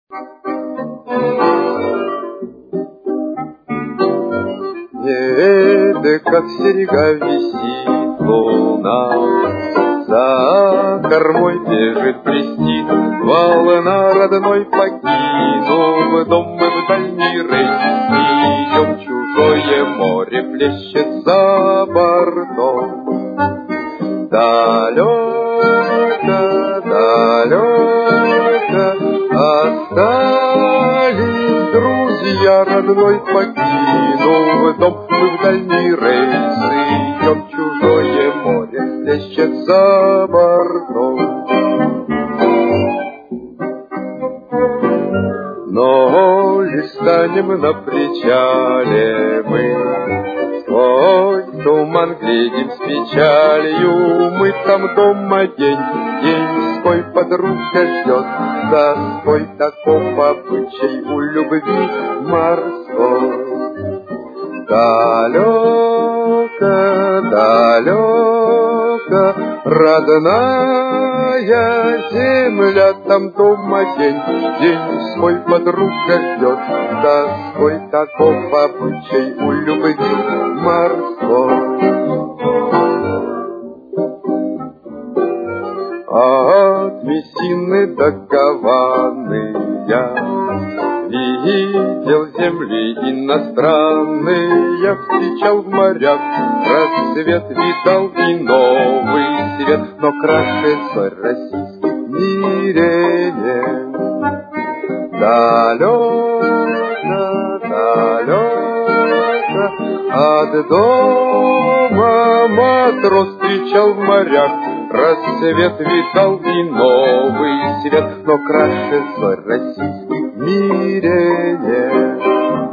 Небе, как серега, висит луна, за кормой бежит, блестит волна родной, покинув дом мы в дальний рейс, идем чужое море, плещет за бортом. Далеко, далеко остались друзья родной, покинув дом мы в дальний рейс, идем чужое море, плещет за бортом. Но лишь станем на причале мы, свой туман глядим с печалью, мы там дома день-деньской подруга ждет, за свой таков обычай у любви морской. Далеко, далеко, родная земля, там дома день свой подруга ждет, да свой таков обычай у любви морской. От Мессины до Гаваны я видел земли иностранные, я встречал в морях рассвет, видал и новый свет, но краше соль российский в мире нет. Далеко, далеко от дома матрос встречал в морях рассвет, видал и новый свет, но краше соль российский в мире нет.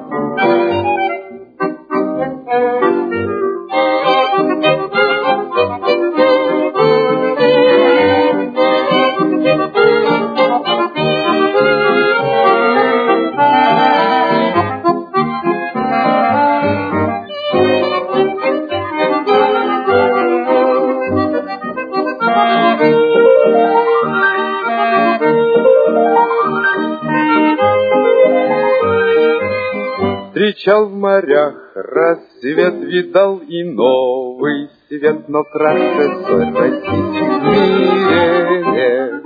Встречал в морях рассвет, видал и новый свет, но краше соль российский в мире нет.